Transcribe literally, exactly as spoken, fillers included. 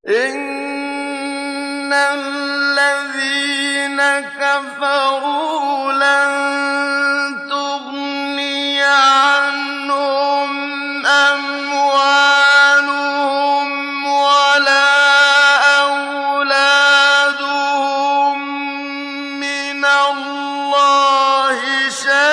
إِنَّ الَّذِينَ كَفَرُوا لَن تُغْنِيَ عَنْهُمْ أَمْوَالُهُمْ وَلَا أَوْلَادُهُم مِّنَ اللَّهِ شَيْئًا